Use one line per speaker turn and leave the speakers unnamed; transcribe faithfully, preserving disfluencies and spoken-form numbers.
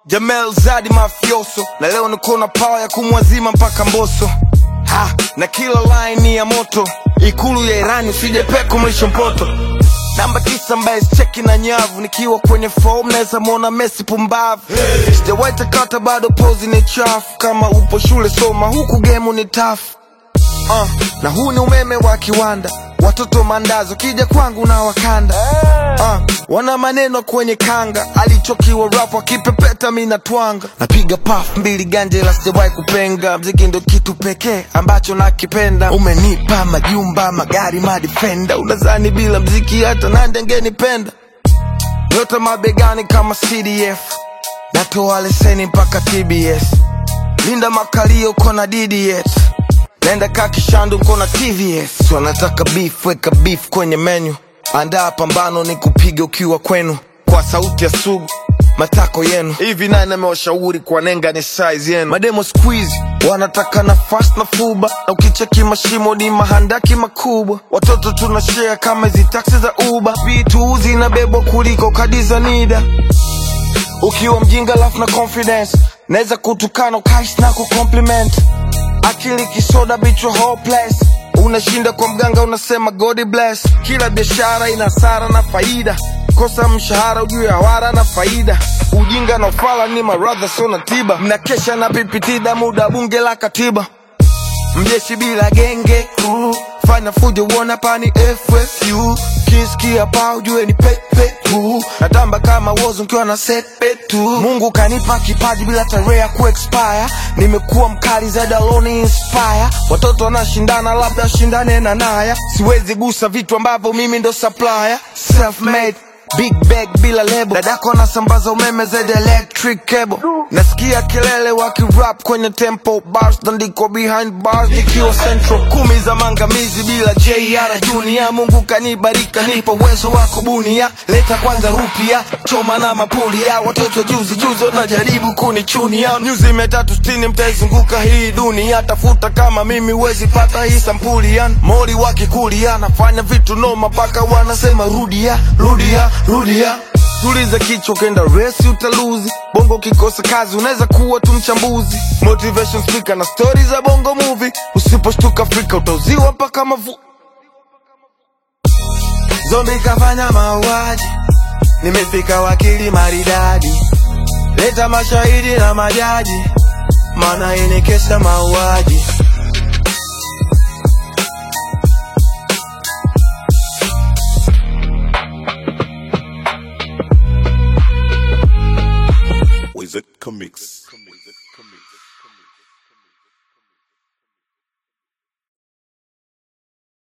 Jamel Zadi mafioso, na leo niko na power ya kumwazima mpaka Mbosso. Ha, na kila line ni ya moto, ikulu ya Irani usije peko mwisho mpoto. Namba tisa ambaye cheki na nyavu, nikiwa kwenye form naweza muona Messi pumbavu. Hey. Sijawaita kata bado pose ni chafu, kama upo shule soma huku game ni tough. Uh, na huu ni umeme wa kiwanda, watoto mandazo kija kwangu na wakanda. Uh, wana maneno kwenye kanga, alichokiwa rap wakipepeta mina twanga. Napiga puff mbili ganje la sijawahi kupenga, mziki ndo kitu pekee ambacho nakipenda. Umenipa majumba, magari, madefender, unazani bila mziki hata nande ngenipenda. Nyota mabegani kama C D F, natoa leseni mpaka T B S. Linda makalio kona D D S, nenda kakishandu kona T V S. Wanataka beef, weka beef kwenye menu, andaa pambano ni kupiga ukiwa kwenu. Kwa sauti ya Sugu, matako yenu. Hivi nani amewashauri kwa nenga ni size yenu? Mademo squeeze, wanataka na fast na fuba, na ukicheki mashimo ni mahandaki makubwa. Watoto tunashare kama hizi taxi za Uber, vitu zinabebwa kuliko kadi za NIDA. Ukiwa mjinga lafu na confidence, neza kutukana ukaishi na kucompliment. Akili kisoda bitch you're hopeless, unashinda kwa mganga unasema God bless. Kila biashara ina hasara na faida, kosa mshahara ujue hawara na faida. Ujinga na ufala ni maradha so na tiba, mnakesha na pipitida muda bunge la katiba. Mjeshi bila genge crew, fanya fujo uona pani F F U. Kisikia pa ujue ni pepe tu, natamba kama wozo nkiwa na sepe tu. Mungu kanipa kipaji bila tarehe ku-expire, nimekuwa mkali zaidi alone inspire. Watoto wanashindana labda shindane na naya, siwezi gusa vitu ambavyo mimi ndo supplier. Self made, big bag bila lebo, dadako nasambaza umeme zaidi electric cable. Nasikia kelele waki rap kwenye tempo, bars ndiko behind bars nikiwa central. Kumi za mangamizi bila J R Junior, Mungu kanibarika nipo uwezo wa kubunia. Leta kwanza rupia, choma na mapulia, watoto juzi juzi wanajaribu kunichunia. Nyuzi mia tatu sitini mtaizunguka hii dunia, tafuta kama mimi wezi pata hii sampuli yan. Mori wakikulia, nafanya vitu noma paka wanasema rudia, rudia, rudia. Tuliza kichwa kenda resi utaluzi, bongo kikosa kazi unaweza kuwa tu mchambuzi. Motivation speaker na stories za bongo movie, usiposhtuka Afrika utauziwa mpaka mavu. Zombi kafanya mauaji, nimefika wakili maridadi. Leta mashahidi na majaji, maana ini kesa mauaji.
Wizard Comics.